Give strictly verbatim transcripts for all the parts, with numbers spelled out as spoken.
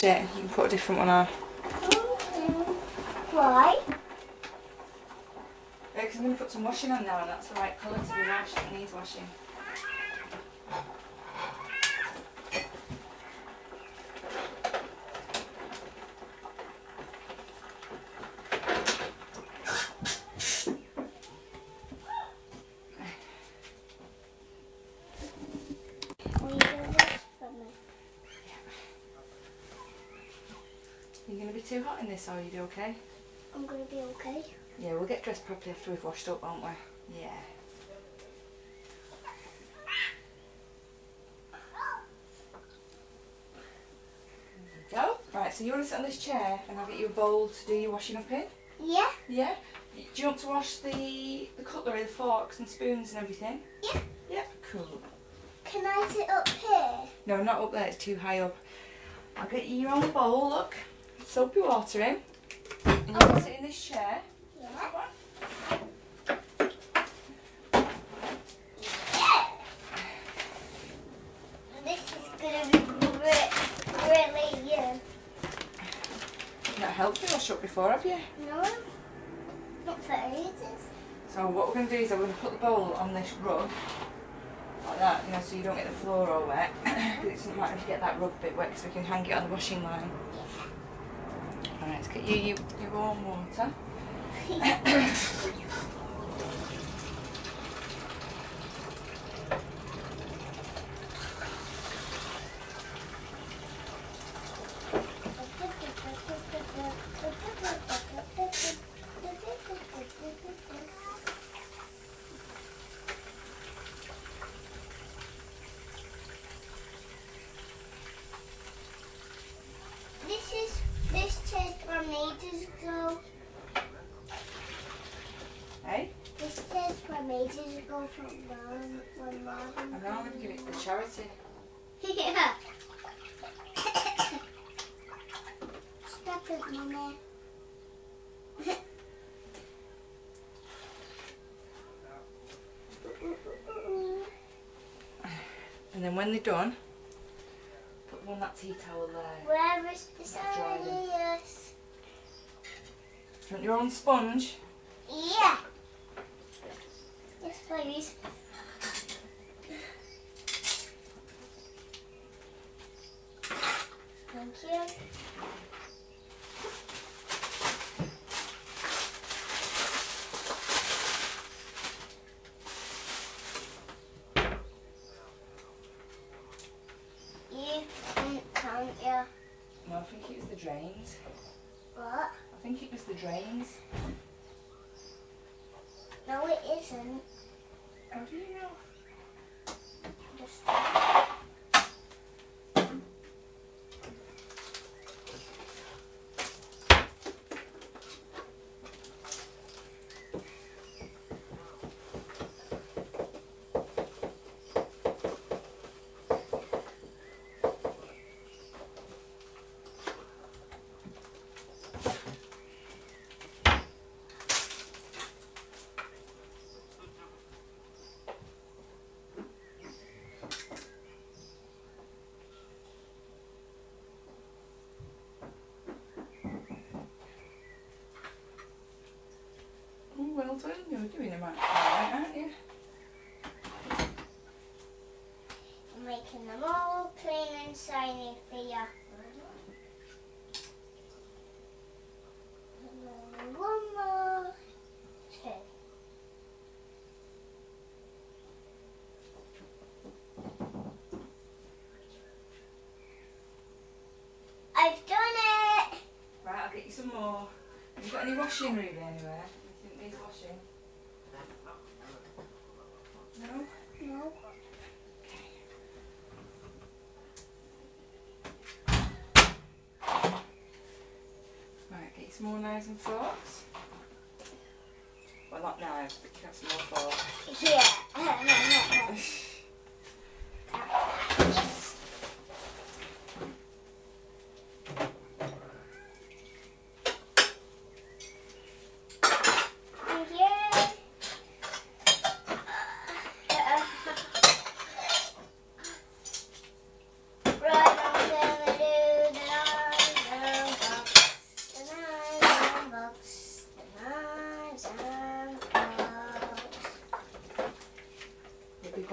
Yeah, you can put a different one on. Why? Yeah, because I'm going to put some washing on now and that's the right colour to be washed. It needs washing. Will you do this for me? Are you going to be too hot in this or are you be okay? I'm going to be okay. Yeah, we'll get dressed properly after we've washed up, won't we? Yeah. There you go. Right, so you want to sit on this chair and I'll get you a bowl to do your washing up in? Yeah? Yeah? Do you want to wash the, the cutlery, the forks and spoons and everything? Yeah. Yeah, cool. Can I sit up here? No, not up there, it's too high up. I'll get you your own bowl, look. Soapy water in. And you can sit in this chair. Yeah. This is going to be re really uh, You've not helped me wash up before, have you? no, not for ages. So what we're going to do is I'm going to put the bowl on this rug. Like that, you know, so you don't get the floor all wet. Because it doesn't matter if you get that rug bit wet, so we can hang it on the washing line. Alright, let's get you your, your warm water. This is this chair's from ages ago. Hey? This chair's from ages ago from mom when mom. I know, I'm going to give it to charity. Yeah. Stop it, Mummy. And then when they're done, put them on that tea towel there. Where is the That's dry then. yes? Do you want your own sponge? Yeah. Yes, please. Thank you. You didn't count your No, I think it was the drains. what? I think it was the drains. No, it isn't. How do you know? Just Oh, well done. You're doing them right, aren't you? I'm making them all clean and shiny for you. And one more. Two. I've done it! Right, I'll get you some more. Have you got any washing really anywhere? Anything needs washing? No? No. Right, get you some more knives and forks. Well, not knives, but you can have some more forks. Yeah. Thank you. Right, I'm gonna do the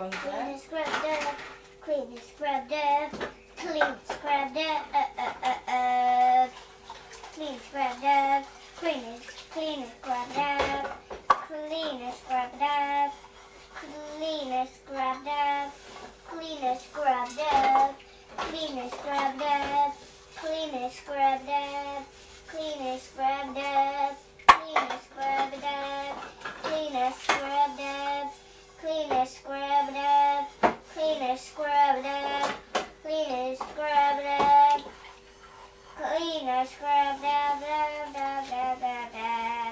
Laundry. Clean and scrub the, clean and scrub the, clean scrub the, uh, uh, uh, uh. Clean scrub the, clean and, clean and scrub the, clean and scrub the, clean and scrub the, clean and scrub the, clean and scrub the, clean and scrub the, clean and scrub the, clean and scrub the, clean and scrub the, clean and scrub the, clean and scrub the, clean and scrub the, clean and scrub the, da, da, da, da, da.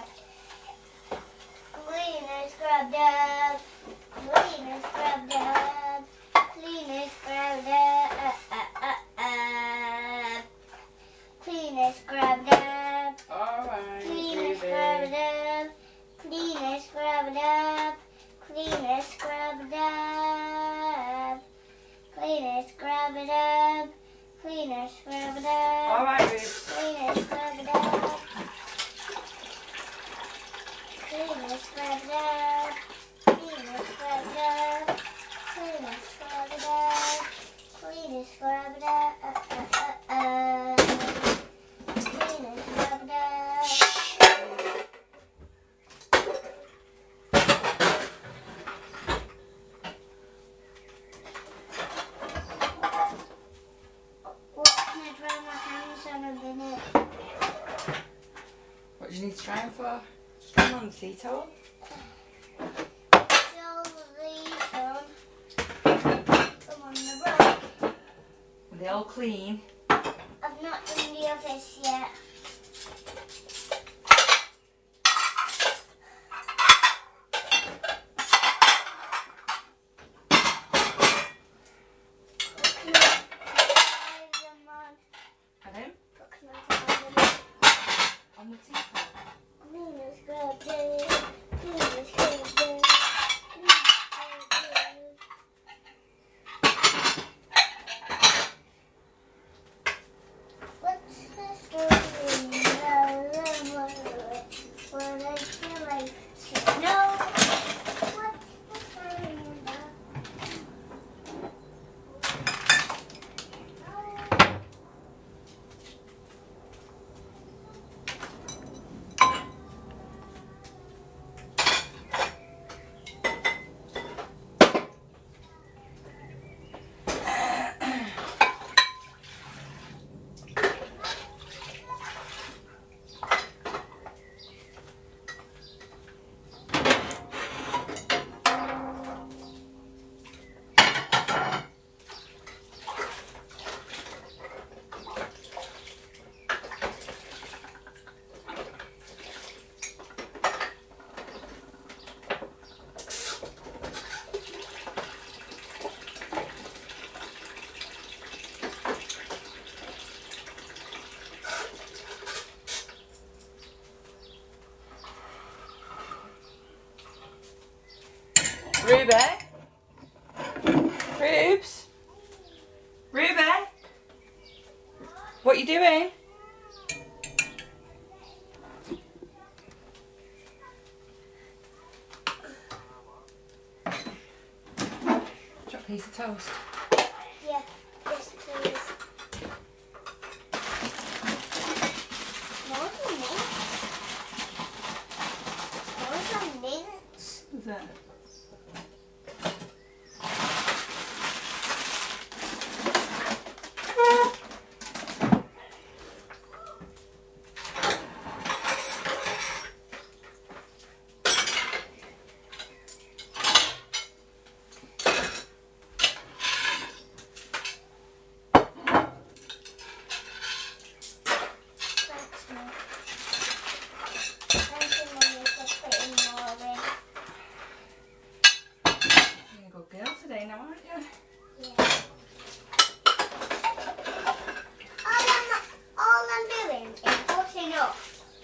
Clean and scrub the, clean and scrub the, clean and scrub the, uh, uh, uh, uh. Clean and scrub the, Alright, clean and scrub the, clean and scrub the, clean and scrub the, clean and scrub the, clean and scrub the, Alright, Rubes. clean and scrub the, clean and scrub the, clean and scrub the, clean and scrub the, clean and scrub the, uh, uh, uh, uh. Clean and scrub the. What can I dry my hands on a minute? What do you need to try 'em for? Just try 'em on the tea towel. Fill these on. Come on the rug. Are they all clean? I've not done the others yet. What can I dry them on? Pardon? What can I dry them on? On the tea towel. Clean and scrub the, clean and scrub the, clean and scrub the. What's the story? What I feel like to know. What's the story about? Ruby? Rubes? Ruby? What you doing? Drop a piece of toast. Yeah, yes please. More than mints. More than mints. What's that? Thanks, Mum. Thank you, Mummy, for putting more in. You're a good girl today now, aren't you? Yeah. All I'm, all I'm doing is putting up.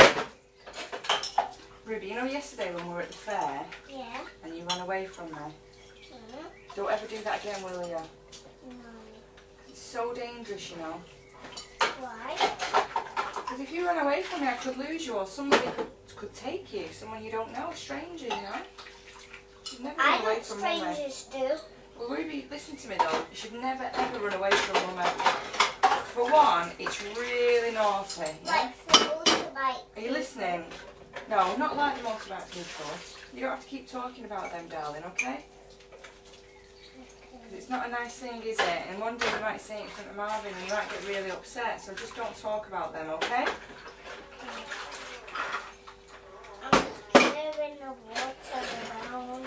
Ruby, you know yesterday when we were at the fair Yeah. and you ran away from me? Mm-hmm. Don't ever do that again, will you? No. It's so dangerous, you know. Why? Because if you run away from me, I could lose you, or somebody could, could take you. Someone you don't know, a stranger, you know. You'd never I run away know from me. strangers do. Well, Ruby, listen to me though. You should never ever run away from Mum. For one, it's really naughty. Yeah? Like the motorbike. Are you listening? No, not like the motorbike people. You don't have to keep talking about them, darling, okay? It's not a nice thing, is it? And one day you might say it in front of Marvin and you might get really upset, so just don't talk about them, okay? I'm stirring the water around.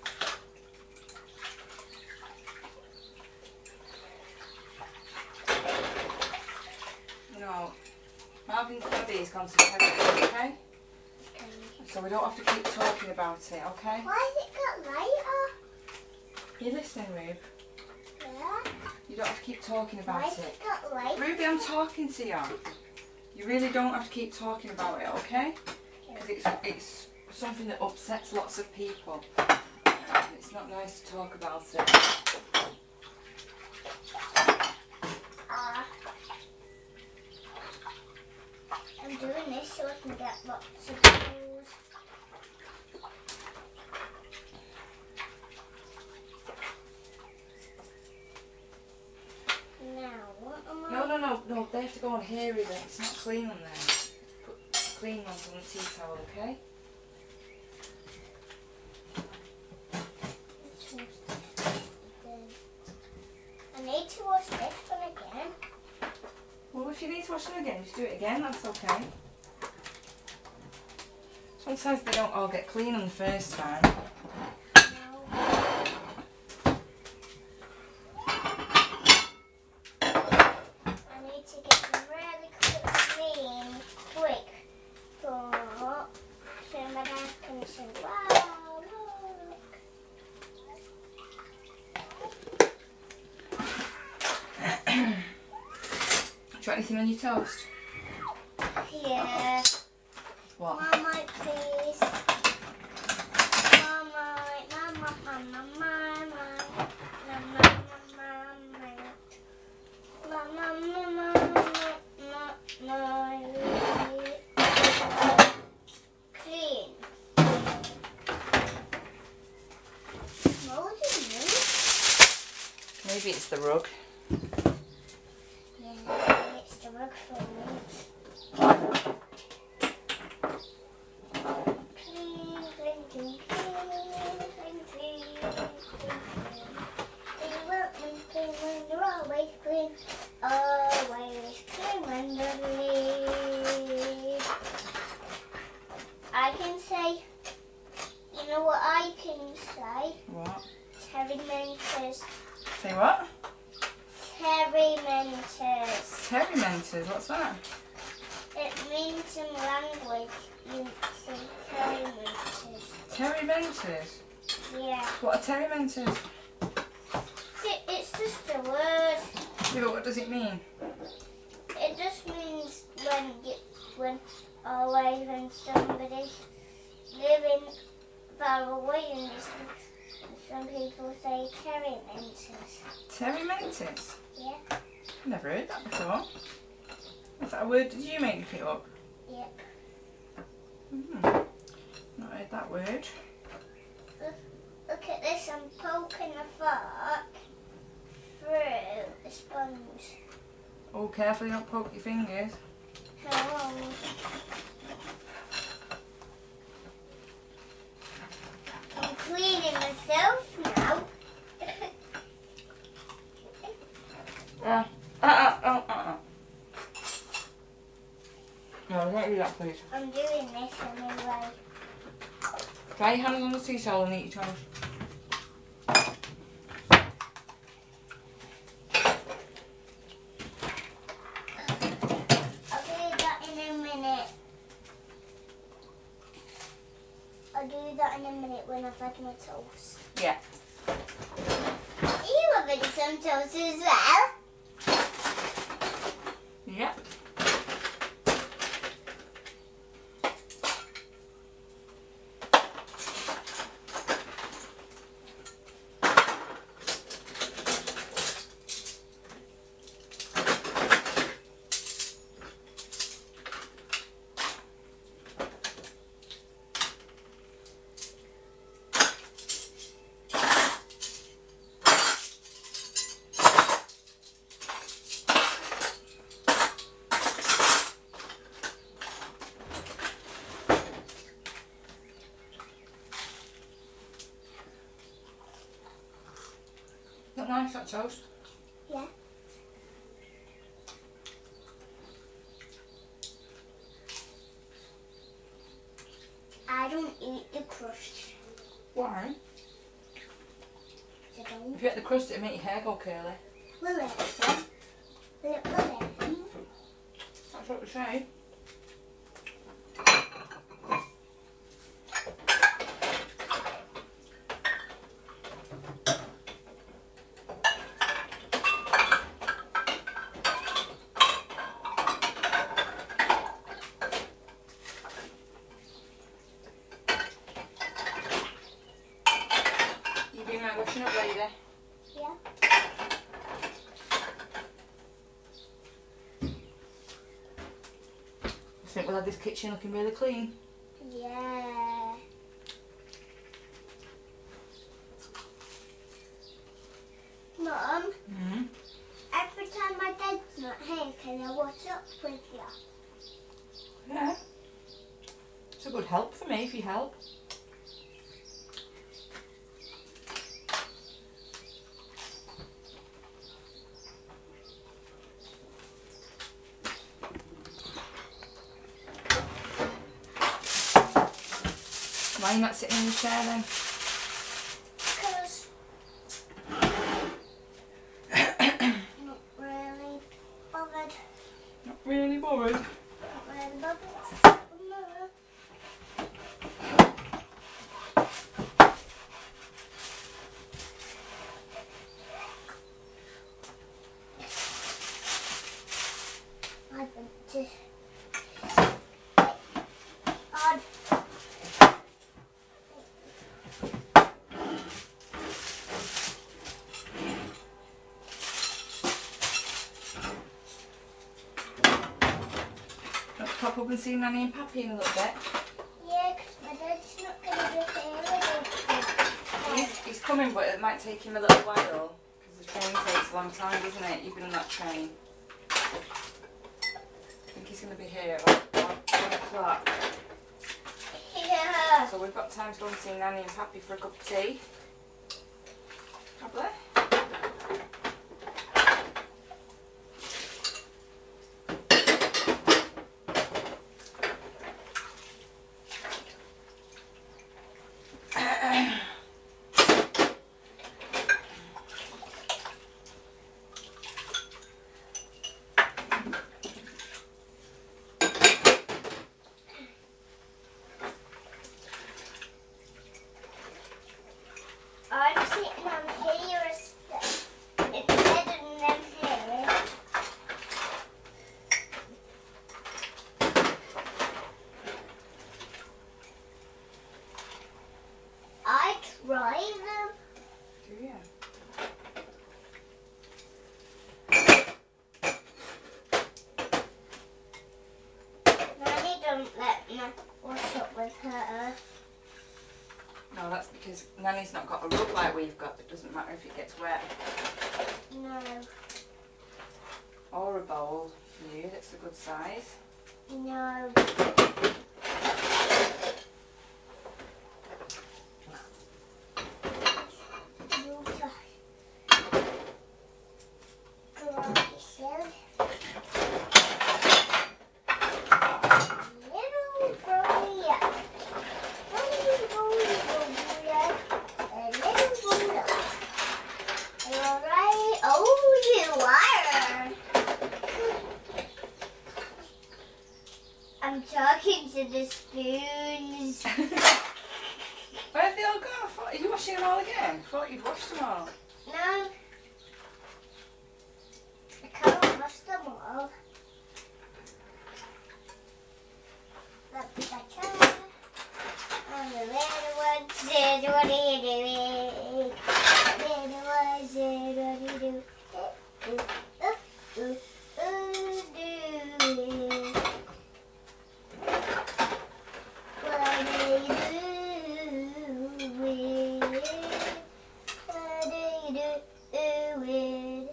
No. Marvin's daddy is gone to therapy, okay? Okay. So we don't have to keep talking about it, okay? Why has it got lighter? Are you listening, Rube? Yeah. You don't have to keep talking Why about has it. it got lighter? Ruby, I'm talking to you. You really don't have to keep talking about it, okay? Because it's, it's something that upsets lots of people. And it's not nice to talk about it. Uh, I'm doing this so I can get lots of views. Now, what am I? No, no, no, no, they have to go on here with it. It's not clean on there. Put clean ones on the tea towel, okay? I need to wash this one again. Well, if you need to wash them again, just do it again, that's okay. Sometimes they don't all get clean on the first time. I need to get them really clean, quick, so, so my dad can say, wow, look. Do you want anything on your toast? Yeah. What? Marmite, please. Marmite, mama, mama, mama, mama, mama, mama, mama, clean. What was it? Maybe it's the rug. Yeah, it's the rug for me. Clean, clean, clean, clean, clean, clean, clean. You want me clean when you're always clean, always clean when you leave. I can say, you know what I can say? What? Terry Mentors. Say what? Terry Mentors. Terry Mentors, what's that? It means in language, you say Terry Mentors. Terry Mentors? Yeah. What are Terry Mentors? It, it's just a word. Yeah, but what does it mean? It just means when you, when always when somebody's living far away and just, some people say Terry Mentors. Terry Mentors? Yeah. I've never heard that before. Is that a word? Did you make it up? Yep. Hmm. Not heard that word. Look, look at this. I'm poking a fork through a sponge. Oh, careful you don't poke your fingers. How? I'm cleaning myself now. Uh, uh, uh, uh, uh, uh. No, don't do that, please. I'm doing this anyway. Dry your hands on the tea towel and eat your toast. I'll do that in a minute. I'll do that in a minute when I've had my toast. Yeah. You having some toast as well? Yep. nice that toast. Yeah. I don't eat the crust. Why? I don't. If you ate the crust, it'd make your hair go curly. Will it? Yeah. Will it? Will it? That's what we say. You be my washing up lady. Yeah. I think we'll have this kitchen looking really clean. Yeah. Mum, Mm-hmm. every time my dad's not here, can I watch up with you? Yeah. It's a good help for me if you help. Why are you not sitting in the chair then? Because not really bothered. Not really bothered. Not really bothered. No. I want to. I'd Let's pop up and see Nanny and Pappy in a little bit. Yeah, because my dad's not going to be here with He's, he's coming, but it might take him a little while because the train takes a long time, doesn't it? You've been on that train. I think he's going to be here at about one o'clock. Yeah. So we've got time to go and see Nanny and Pappy for a cup of tea. Probably. I'm sitting on here instead instead of them here. I try them. Do you? Nanny don't let me wash up with her. No, that's because Nanny's not got a rug like we've got. It doesn't matter if it gets wet. No. Or a bowl for you, that's a good size. No. You try. Dry yourself. Little boy. Little boy. A little boy. Alright. Oh, you are. I'm talking to the spoons. Where have they all gone? I thought, are you washing them all again? I thought you'd washed them all. No. I can't wash them all. But I can. And the little one said, what are you doing? The little one said, what are you doing? Ooh, ooh, ooh, ooh, doing? What are you doing? What are you doing?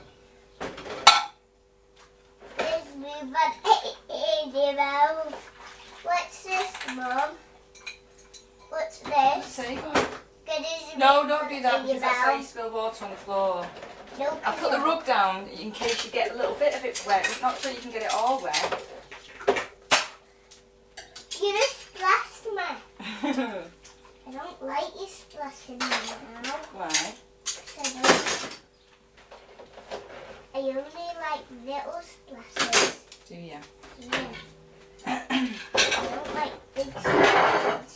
Let's move on. What's this, Mum? What's this? Say, go on. Good as No, don't do that in because your that's how you mouth. spill water on the floor. No, I'll put the rug down in case you get a little bit of it wet, but not so you can get it all wet. You just splashed me. I don't like you splashing me now. Why? I, don't, I only like little splashes. Do you? Yeah. I don't like big splashes.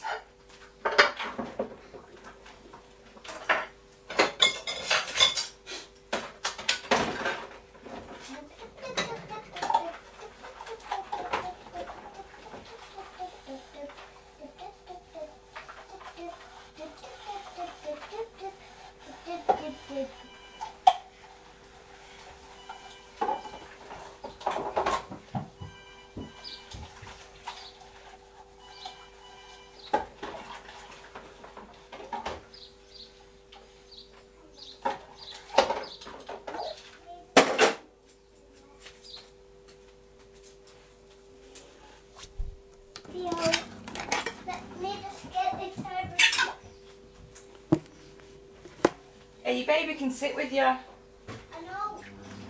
Hey, your baby can sit with you. I know.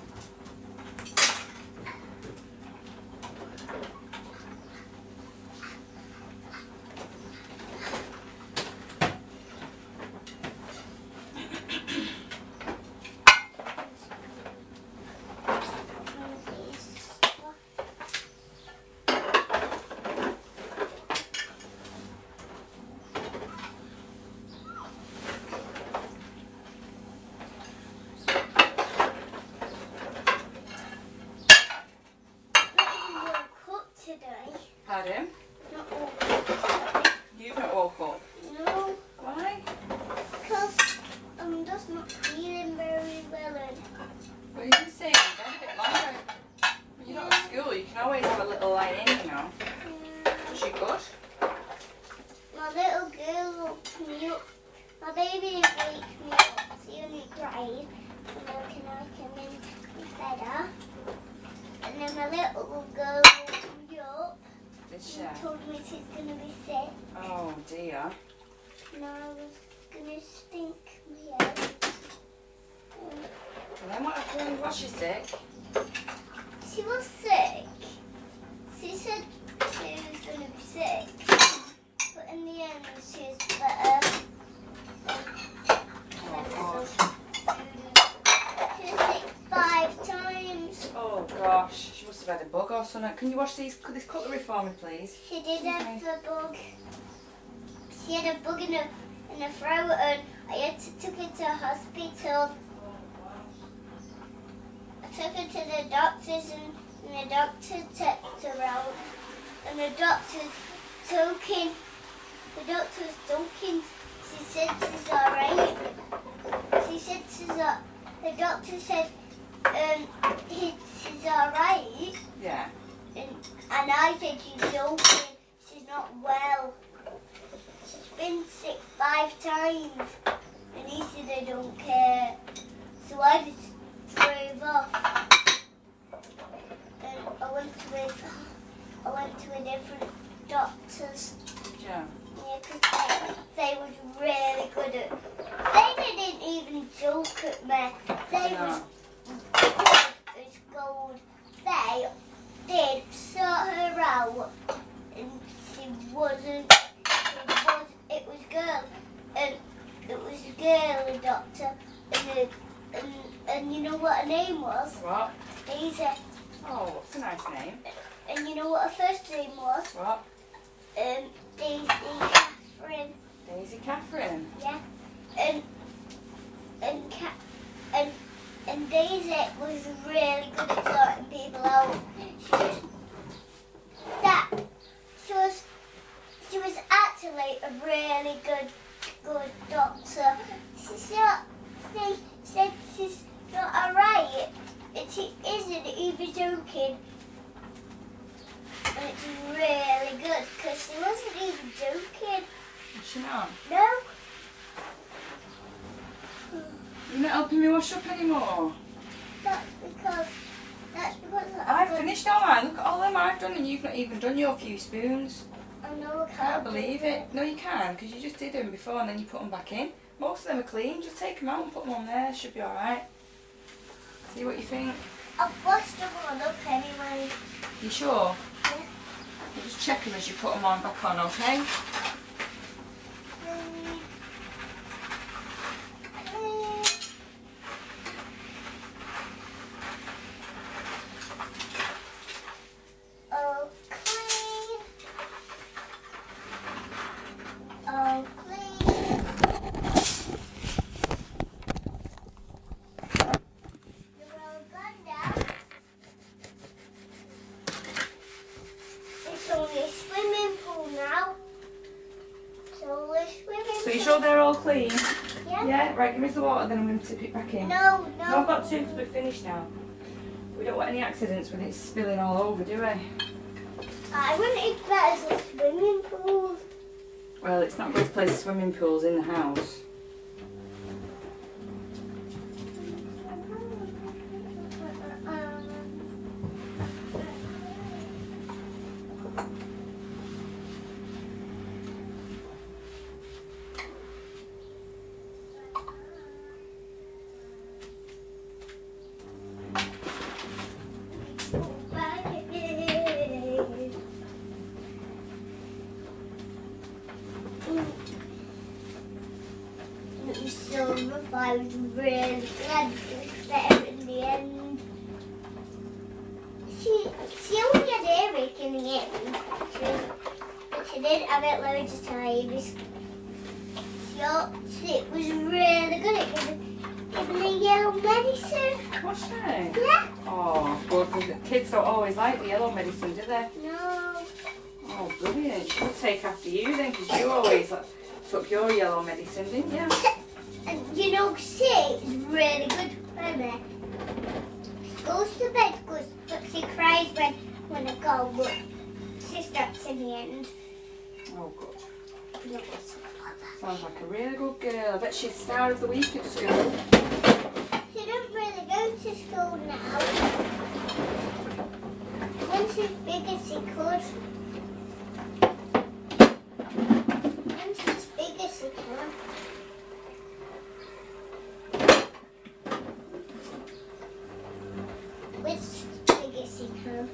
Pardon? Not all cooked. You've not woke up. No, Why? because I'm just not feeling very well. And Well, you can stay in bed a bit longer. When you're not at school, you can always have a little lie in, you know. yeah. Is she good? My little girl woke me up. My baby didn't wake me up. She only cried. And then can I come in better? And then my little girl woke me up. Did she? And told me she's going to be sick. Oh dear. And I was going to stink my head. Um, And then what happened? Was she sick? She was sick. She said she was going to be sick. But in the end, she was better. Oh She was sick five times. Oh gosh, she must have had a bug or something. Can you wash these this cutlery for me, please? She did have a bug. She had a bug in her, in her throat, and I had to took her to hospital. I took her to the doctors, and, and the doctor checked her out. And the doctor's talking. The doctor was talking. She said she's alright. She said she's all, the doctor said um, he, she's alright. Yeah. And, and I said she's joking. She's not well. She's been sick five times. And he said I don't care. So I just drove off. And I went to a, I went to a different doctor's. Yeah. Yeah, because they, they was really good at. They didn't even joke at me. They No. was good as gold. They did sort her out, and she wasn't. It was. It was girl, and it was a girl, the doctor, and the, and and you know what her name was? What? Daisy. Oh, what's a nice name? And you know what her first name was? What? Um, Daisy Catherine. Daisy Catherine. Yeah, and and Ca- and and Daisy was really good at sorting people out. She was that she was she was actually a really good good doctor. She's not she said she's not alright, and she isn't even joking. And it's really good because she wasn't even joking. Is she not? No. You're not helping me wash up anymore. That's because that's because I've finished all mine. Look at all them I've done, and you've not even done your few spoons. I know I I can't can't believe it. No, you can, because you just did them before and then you put them back in. Most of them are clean. Just take them out and put them on there. Should be all right. See what you think. I've washed them all up anyway. You sure? Yeah. You just check them as you put them on back on, okay? Clean. Oh, clean. Oh, clean. You're all gone now. It's only a swimming pool now. It's only a swimming pool. So you sure they're all clean? Yeah. Yeah? Right, give me some water then I'm going to tip it back in. No, no. No, I've got two because we're finished now. We don't want any accidents with it spilling all over, do we? I want it better as a swimming pool. Well, it's not good to place swimming pools in the house. So I was really glad it was there in the end. She, she only had earache in the end, but she did have it loads of times. So it was really good at giving, giving the yellow medicine. What's that? Yeah. Oh, good, because the kids don't always like the yellow medicine, do they? No. Oh, brilliant. She'll take after you then, because you always like, took your yellow medicine, didn't you? And you know, she is really good for me. She goes to bed, goes, but she cries when, when I go, but she stops in the end. Oh, good. No, it's not that. Sounds like a really good girl. I bet she's star of the week at school. She doesn't really go to school now. When she's big as she could. When she's big as she can. Which big as she can.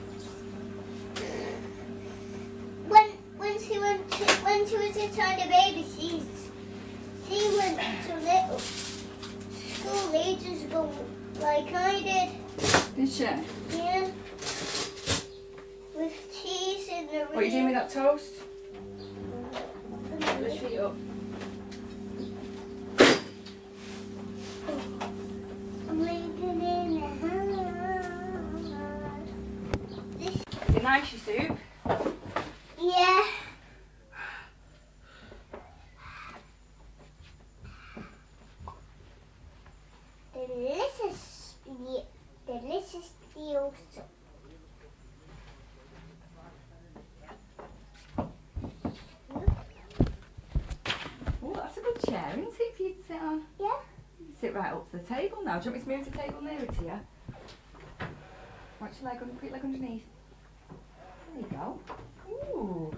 When when she went to, when she was a tiny baby, she she went to little school ages ago, like I did. Did she? Yeah. With cheese in the What are you doing with that toast? room. Lift your feet up. I'm leaving in the house. This, Is it nice, your soup? yeah. Delicious, yeah, delicious deal. Oh, that's a good chair, isn't it, for you to sit on? Yeah. Sit right up to the table now. Do you want me to move the table nearer to you? Watch your leg, un- put your leg underneath. There you go. Ooh.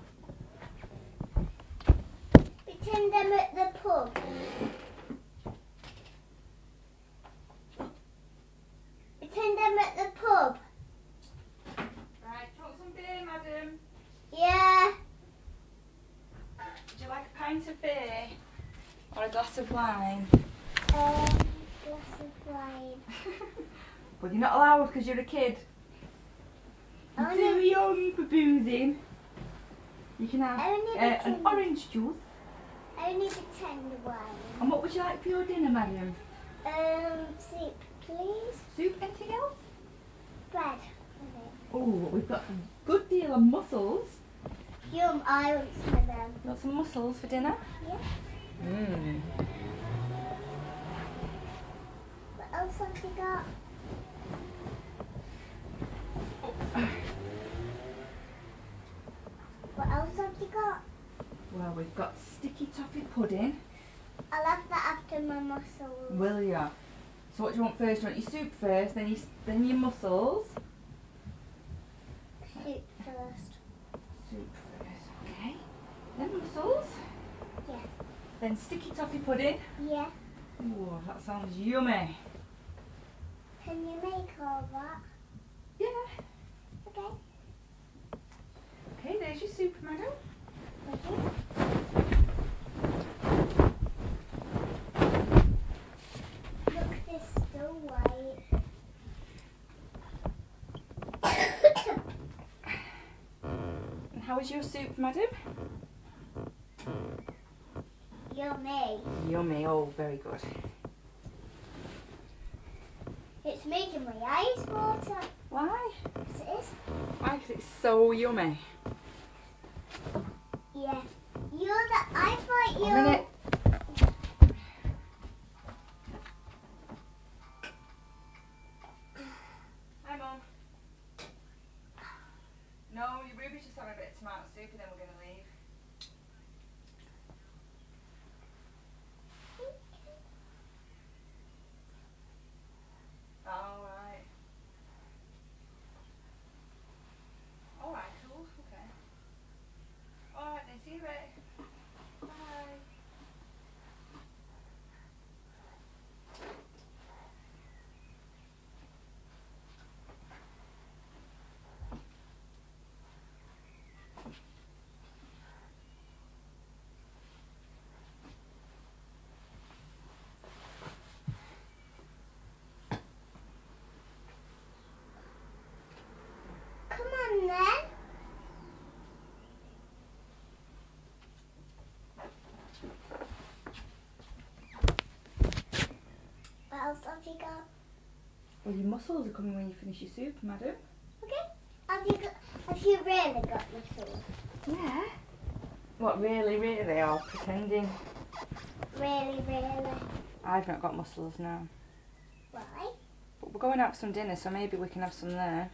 Pretend I'm at the pub. Pretend I'm at the pub. Right, do you want some beer, madam? Yeah. Would you like a pint of beer? Or a glass of wine? Um, glass of wine. Well, you're not allowed because you're a kid. You're Oh, too no. young for boozing. You can have I only uh, an pretend- orange juice. I only pretend wine. And what would you like for your dinner, madam? Um, soup, please. Soup, anything else? Bread. Oh, we've got a good deal of mussels. Yum, I want some of them. Got some mussels for dinner? Yeah. Mmm. What else have you got? What else have you got? Well, we've got sticky toffee pudding. I'll have that after my mussels. Will ya? So what do you want first? Do you want your soup first, then your, then your mussels? Soup first. Soup first, okay. Then mussels. Yeah. Then sticky toffee pudding. Yeah. Ooh, that sounds yummy. Can you make all that? Yeah. Okay. Okay, there's your soup, madam. Thank you. Look, there's still white. And how is your soup, madam? Yummy. Yummy. Oh, very good. It's making my eyes water. Why? Yes, it is. Why? Because it's so yummy. Yeah. You're the. I thought you. One minute. Hi, Mum. No, Ruby's just having a bit of tomato soup and then we're going to leave. All right. All right, cool. Okay. All right, then see you later. Bye. Come on then. What else have you got? Well, your mussels are coming when you finish your soup, madam. Okay. Have you got? Have you really got muscles? Yeah. What, really, really, or pretending? Really, really. I've not got mussels now. Why? But we're going out for some dinner, so maybe we can have some there.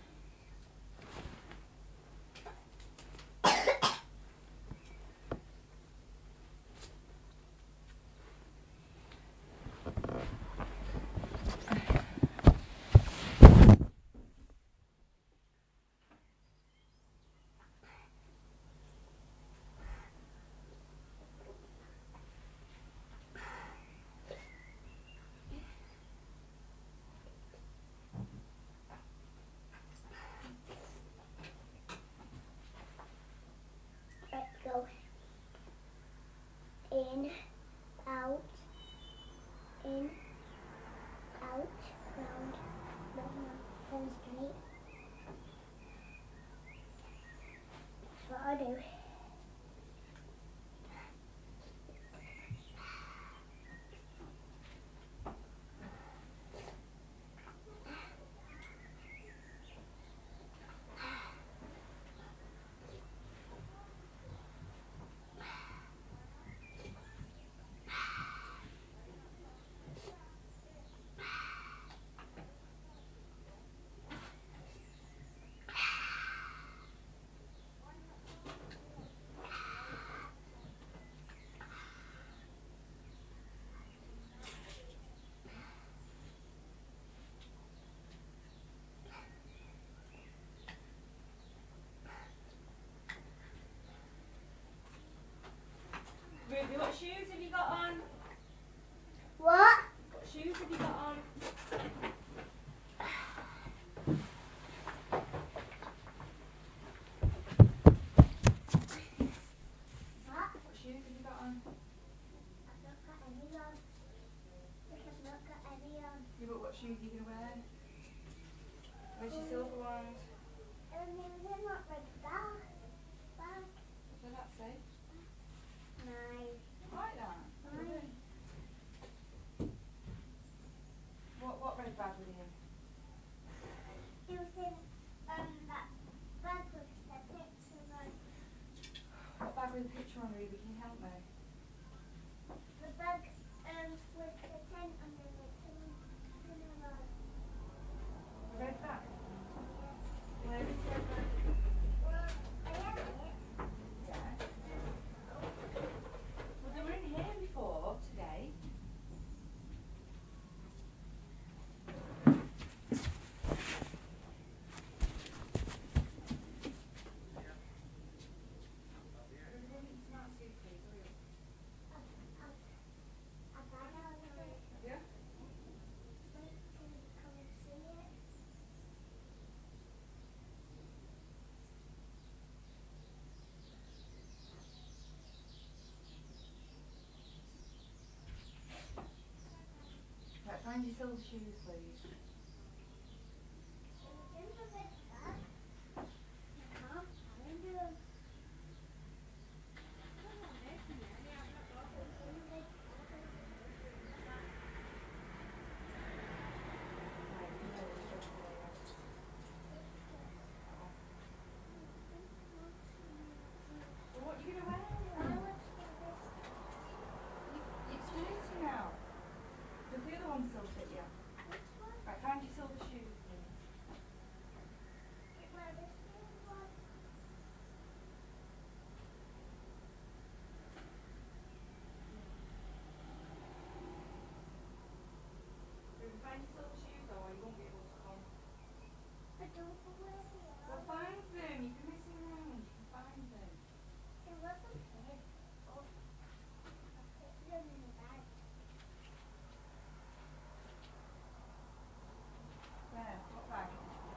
Let's go. In, out, in, out, round, round, round, straight. That's what I do. Ruby, what shoes have you got on? What? What shoes have you got on? What? What shoes have you got on? I've not got any on. Look, I've not got any on. Yeah, but what shoes are you going to wear? Where's your silver ones? Um, they're not like that. Bag. What does that say? Nice. Like that? Nice. What, what red bag were you in? It was in um, that bag with the picture on. What bag with a picture on, Ruby? Can you help me? The bag um, with the tent under it. And, and a rod. A red bag? Yeah. Where is the red bag? Well, I have it. Yeah. Well, they were in here before, today. Ruby, it's not soup, please, hurry up. Find your silver shoes, please. Well, what are you going to wear? It's dirty now. Does the other one still fit you? Right, find your silver shoes, please. Can you find your silver shoes or you won't be able to come? I don't know where they are. Well, find them. You've been messing around. You can find them. It wasn't here. Oh, I put them in the bag. Where? What bag?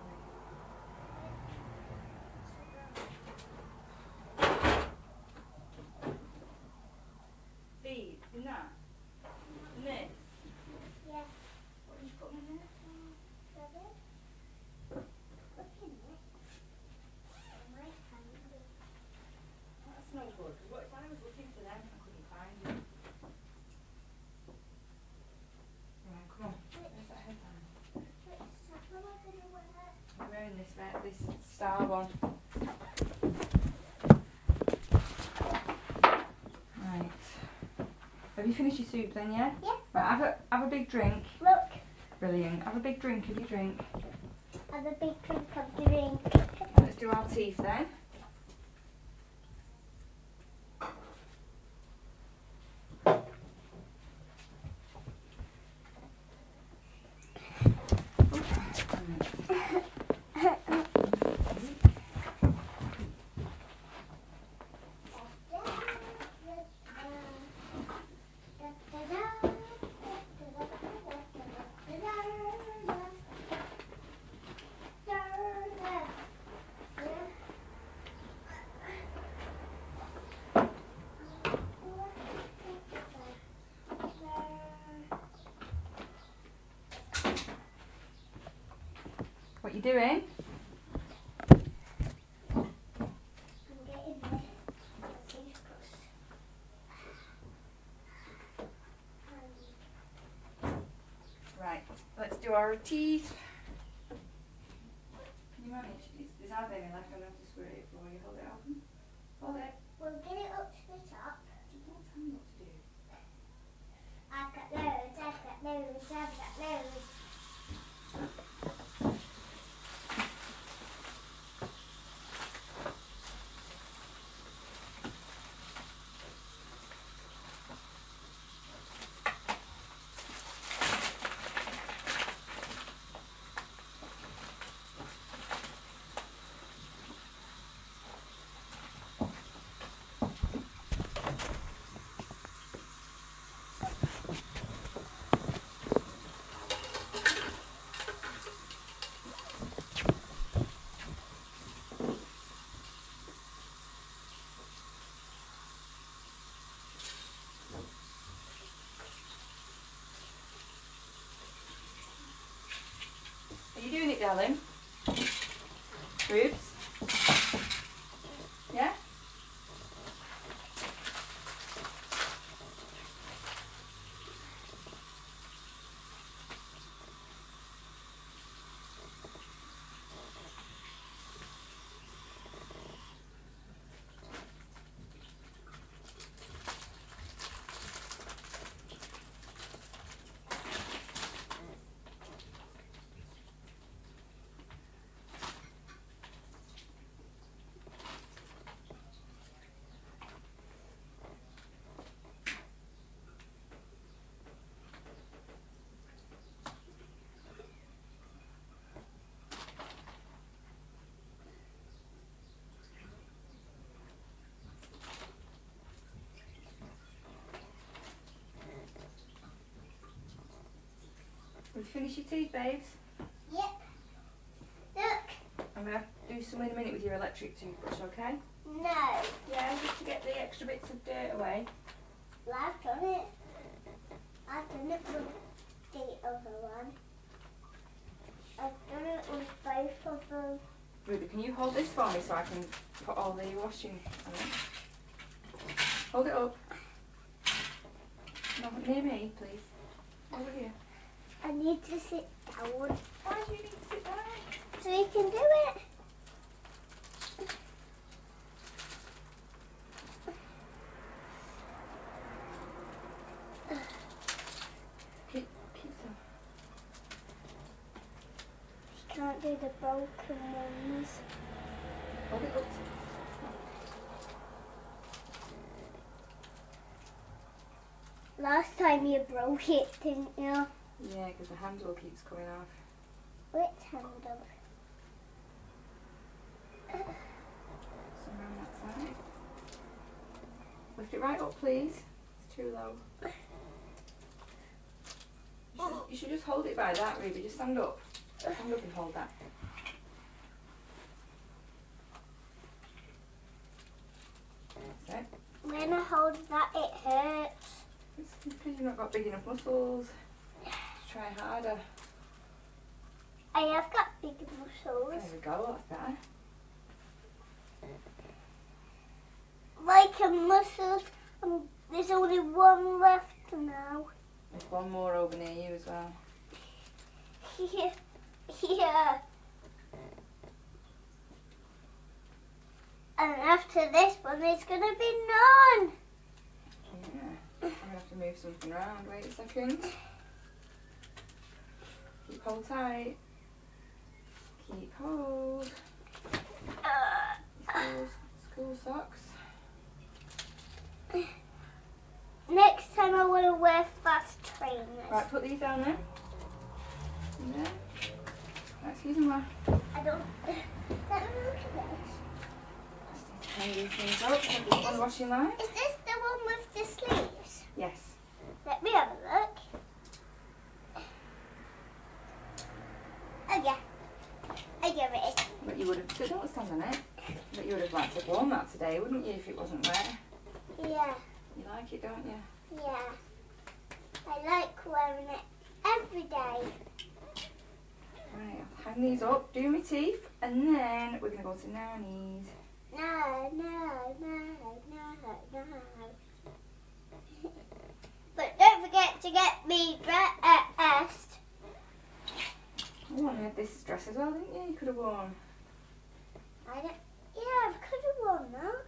These? In that? In this? Yeah. What did you put them in there? Seven. Look in it. I might find it. That's no good. 'Cause what if I was looking for them and I couldn't find them? Right, come on. Where's that headband? Which what am I going to wear? I'm wearing this, red- this star one. Right. Have you finished your soup then, yeah? Yeah. Right, have a, have a big drink. Look, Brilliant. Have a big drink of your drink. have a big drink of drink. Right, let's do our teeth then. What you doing? I'm getting the toothbrush. Right, let's do our teeth. Can you manage? It's, there's hardly any left. I'm going to have to squirt it for you. Hold it open. Hold it. We'll get it up to the top. Don't tell me what to do. I've got loads, I've got loads, I've got loads. Are you doing it, darling? Boobs? Yeah? Have you finished your teeth, babes? Yep. Look. I'm going to do some in a minute with your electric toothbrush, okay? No. Yeah, just to get the extra bits of dirt away. Well, I've done it. I've done it. Look. the other one. I've done it with both of them. Ruby, can you hold this for me so I can put all the washing on it? Hold it up. No, near me, please. Over here. I need to sit down Why do you need to sit down? so you can do it. Keep, keep still. You can't do the broken ones. Hold it up. Last time you broke it, didn't you? Yeah, because the handle keeps coming off. Which handle? So around that side. Lift it right up, please. It's too low. You should, you should just hold it by that, Ruby. Just stand up. Stand up and hold that. That's it. When I hold that, it hurts. It's because you've not got big enough muscles. Just try harder. I have got big muscles. There we go, that's better. Like a muscles, um, there's only one left now. There's one more over near you as well. Here, here. And after this one, there's going to be none. Yeah. I'm going to have to move something around. Wait a second. Keep hold tight. Keep hold. Uh, School, school socks. Next time I want to wear fast trainers. Right, put these down there. Yeah. Right, excuse me, Ma. I don't. Let me look at this. Just need to hang these things up. Put this on the washing line. Is this the one with the sleeves? Yes. Let me have a look. Oh yeah. Oh yeah, it is. But you would have, so don't stand on it. But you would have liked to have worn that today, wouldn't you, if it wasn't wet? Yeah. You like it, don't you? Yeah. I like wearing it every day. Right, I'll hang these up, do my teeth, and then we're going to go to Nanny's. No, no, no, no, no. But don't forget to get me dressed. Oh, and you had this dress as well, didn't you? You could have worn. I don't. Yeah, I could have worn that.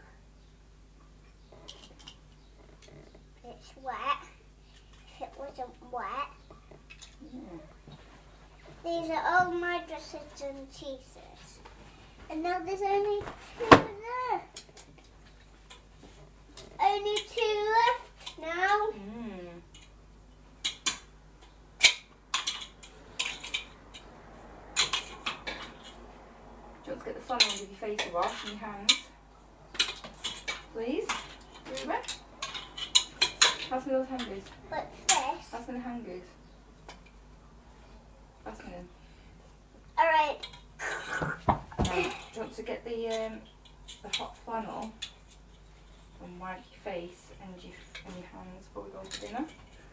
It's wet. If it wasn't wet. Yeah. These are all my dresses and t-shirts. And now there's only two there. Only two left now. Mm. Do you want to get the flannel and give your face a wash and your hands? Please? Ruby? Pass me those hangers. What's this? Pass me the hangers. Pass me them. Alright. Now, do you want to get the um, the hot flannel and wipe your face and your, and your hands before we go to dinner?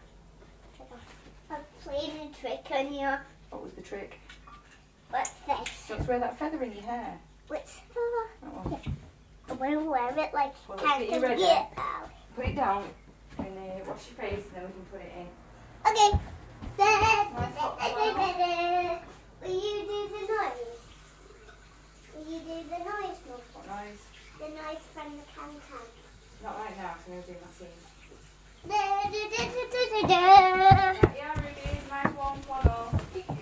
I'm playing a trick on you. What was the trick? What's this? Do you want to wear that feather in your hair? Which That one. I'm going to wear it like Well, let's get you ready. get out. Put it down and uh, wash your face and then we can put it in. Okay. Nice hot Da-da-da-da-da. Will you do the noise? Will you do the noise, Mum? What noise? The noise from the can-can. Not right now, because I'm going to do my scene. Da-da-da-da-da-da. Right, yeah, Ruby, nice warm flannel.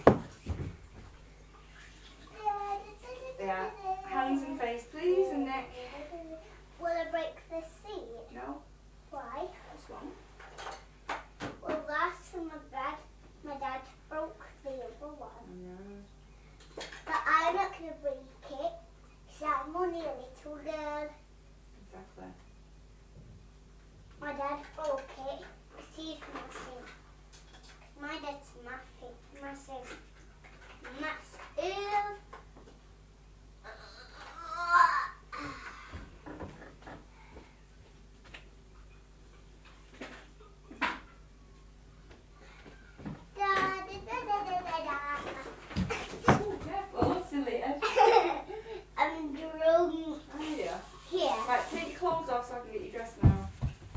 Yeah. Hands and face, please, and neck. Will I break the seat? No, Why? this one. Well, last time my dad, my dad broke the other one. No. But I'm not going to break it, because I'm only a little girl. Exactly. My dad broke it, because he's massive. My dad's massive, massive, massive. Da, Right, take your clothes off so I can get you dressed now.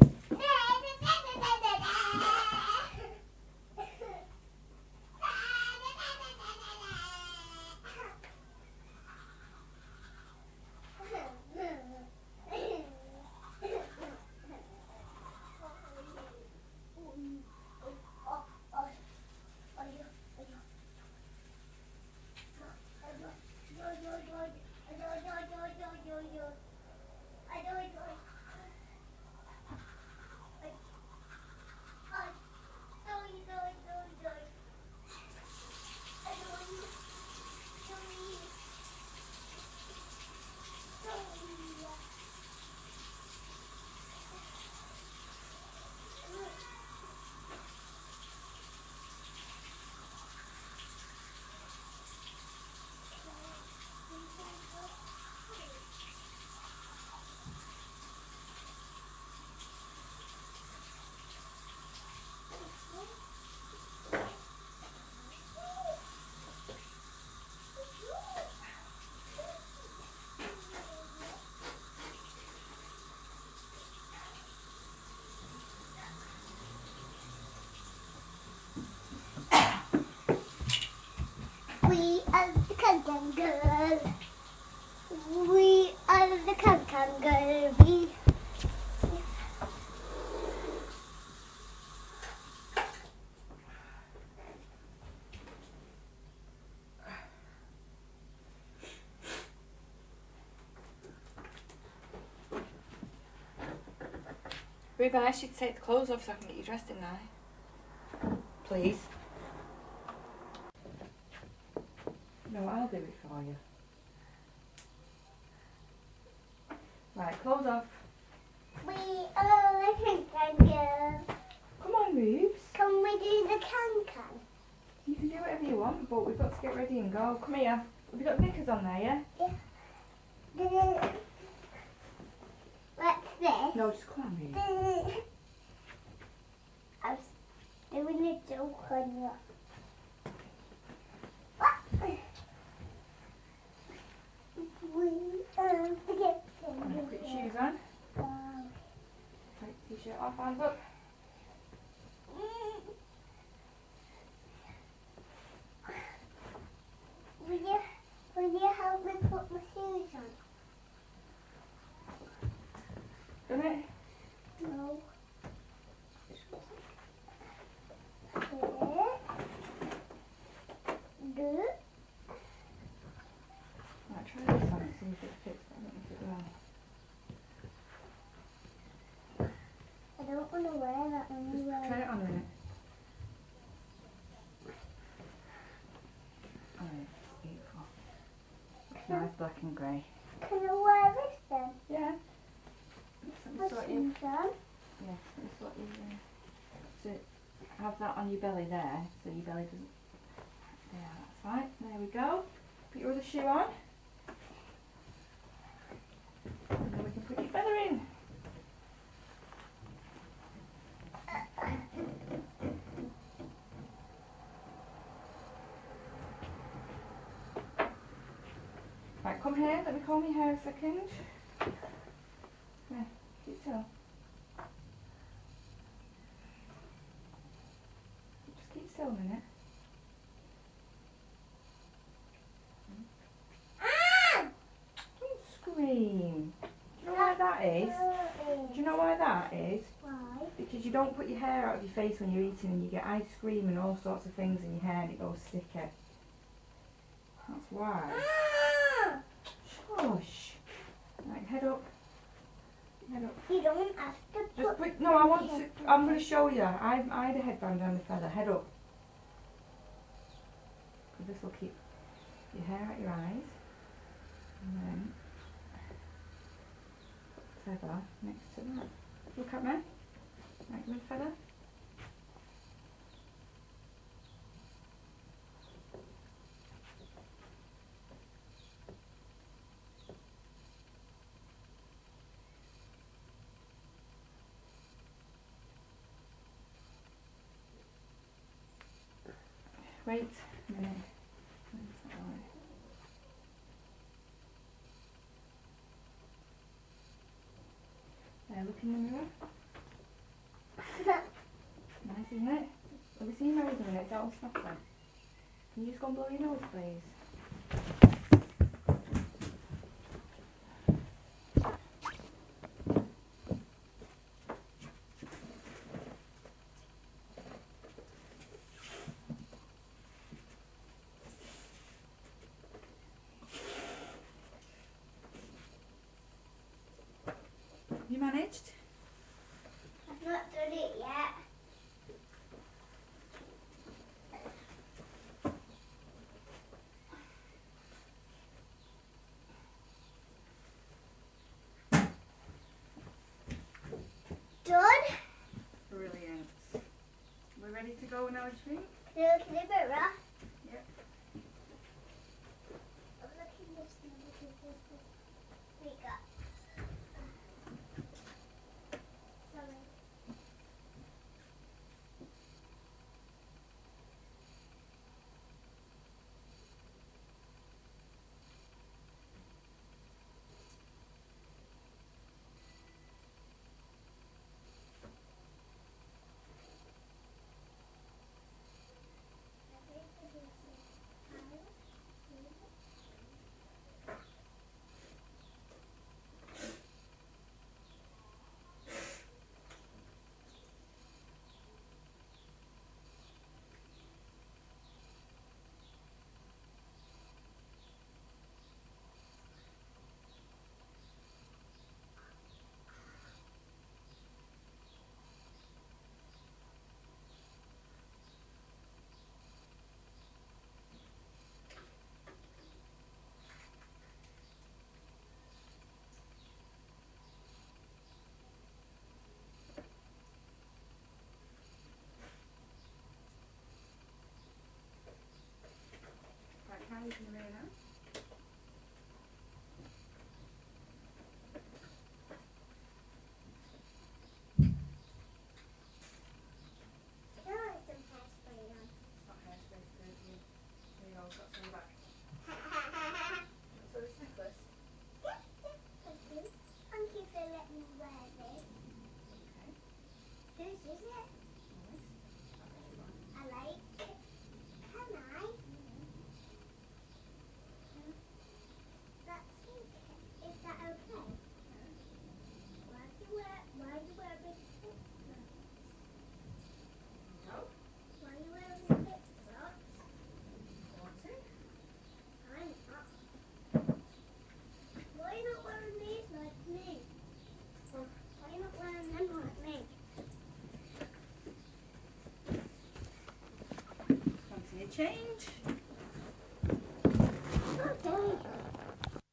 We are the Can-Can Girl. We are the Can-Can Girl. We. Ruby, I should take the clothes off so I can get you dressed in now. Please. No, I'll do it for you. Right, clothes off. We are the Can-Can Girl. Come on, Rubes. Can we do the Can-Can? You can do whatever you want, but we've got to get ready and go. Come here. Have you got knickers on there, yeah? Yeah. What's this? No, just come on, Rubes. I was doing a joke on you. We are the Can-Can Girl. Put your shoes on. Take the t-shirt off, hands up. Will you, will you help me put my shoes on? Done it? No. Good. Right, try this on and see if it fits, but I don't know if it will. I don't want to wear that anyway. Try it on a minute. Oh, it's beautiful. It's nice black and grey. Can I wear this then? Yeah. Let me What's sort you. on? Yeah, let me sort you. Uh, so have that on your belly there, so your belly doesn't. Yeah, that's right. There we go. Put your other shoe on. And then we can put your feather in. Right, come here. Let me comb your hair a second. Yeah, keep still. Just keep still a minute. Don't scream. Do you know why that is? Do you know why that is? Why? Because you don't put your hair out of your face when you're eating and you get ice cream and all sorts of things in your hair and it goes sticky. That's why. Shush. Right, head up. Head up. You don't have to put. Just put, no, I want to, I'm going to show you. I, I had a headband on the feather. Head up. Because this will keep your hair out your eyes. And then feather next to that. Look at me. Right, give me the feather. Wait a minute. Where's that going? Yeah, look in the mirror. Nice, isn't it? Have you seen your nose a minute? It's all snotty. Can you just go and blow your nose, please? You managed? I've not done it yet. Done? Brilliant. We're ready to go now, do you think? Look in the mirror. Yep. I'm looking this thing because this is bigger. Sorry. Right, can I look in the mirror now? Can I have some hairspray on? It's not hairspray, it's good. You, there you go, got some back. So this necklace? Thank you. Thank you for letting me wear this. Okay. This is it. Nice. I like it. Can I? That's okay. Is that okay? Why do you wear? Why do you wear big flip flops? No. Why are you wearing flip flops? Want to? I'm not. Why are you not wearing these like me? Why are you not wearing them like me? Fancy a change?